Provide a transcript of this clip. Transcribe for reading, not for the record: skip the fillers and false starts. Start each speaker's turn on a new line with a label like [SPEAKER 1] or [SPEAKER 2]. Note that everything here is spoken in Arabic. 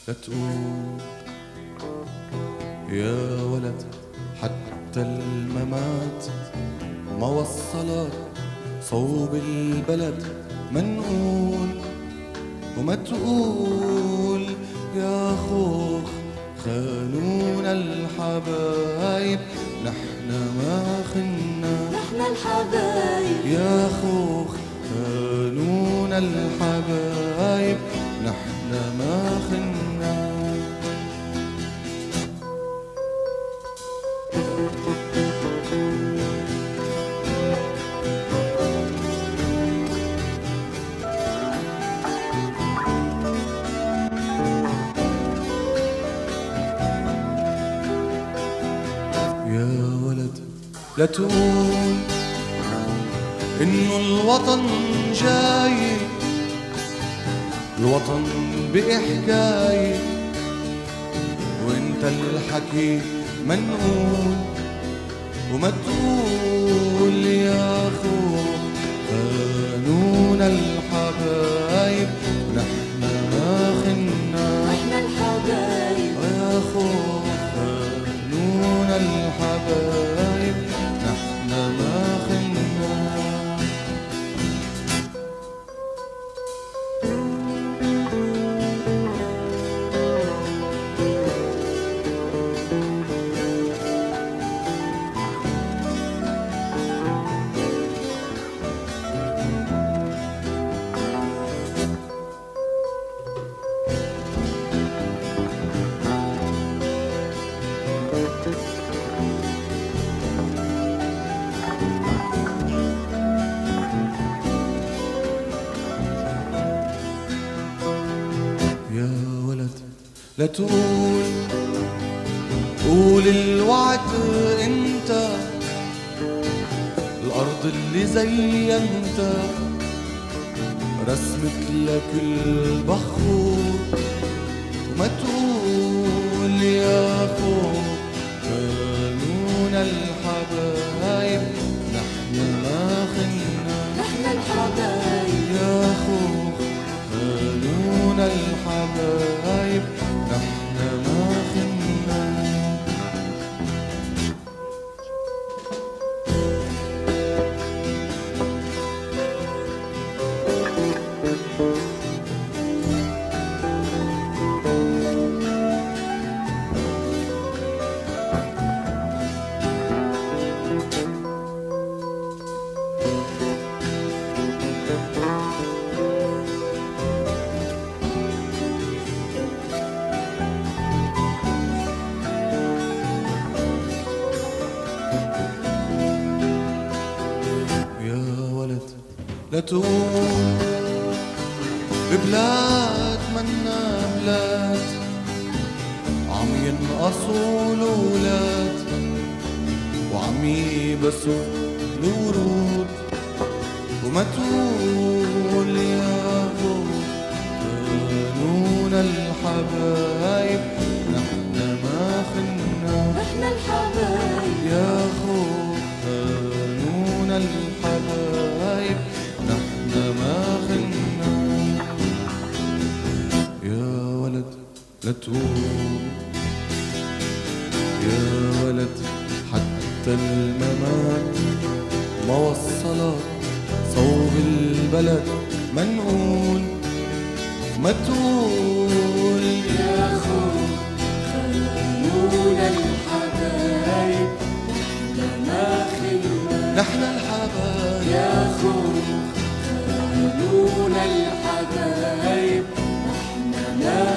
[SPEAKER 1] لا تقول يا ولد حتى الممات ما وصلك صوب البلد منقول. وما تقول يا خوخ خانونا الحبايب نحن ما خنا.
[SPEAKER 2] نحن الحبايب
[SPEAKER 1] يا خوخ خانونا الحبايب نحن ما خنا. يا ولد لا تقول إنه الوطن جاي، الوطن بقي حكاية وانت الحكي منقول. وما تقول يا خوخ خانونا الحبايب نحن ما خنا.
[SPEAKER 2] نحن الحبايب
[SPEAKER 1] يا خوخ خانونا الحبايب نحن ما خنا. يا ولد لا تقول قول الوعد انت الارض اللي زينت رسمت لك البخور. وما تقول يا خوخ خانونا الحبايب نحن ما خنا.
[SPEAKER 2] نحن الحبايب
[SPEAKER 1] يا خوخ خانونا الحبايب نحن ما خنا. لا تقول ببلاد منا بلاد عم ينقصوا الولاد وعم يبسوا الورود. وما تقول يا خوخ خانونا الحبايب نحن ما خنا.
[SPEAKER 2] نحن الحبايب
[SPEAKER 1] يا خوخ خانونا الحبايب نحن ما خنا. يا ولد لا تقول يا ولد حتى الممات ما وصلك صوب البلد منقول. ما تقول
[SPEAKER 2] يا خوخ خانونا الحبايب نحن ما خنا.
[SPEAKER 1] نحن الحبايب
[SPEAKER 2] يا خوخ خانونا الحبايب نحن ما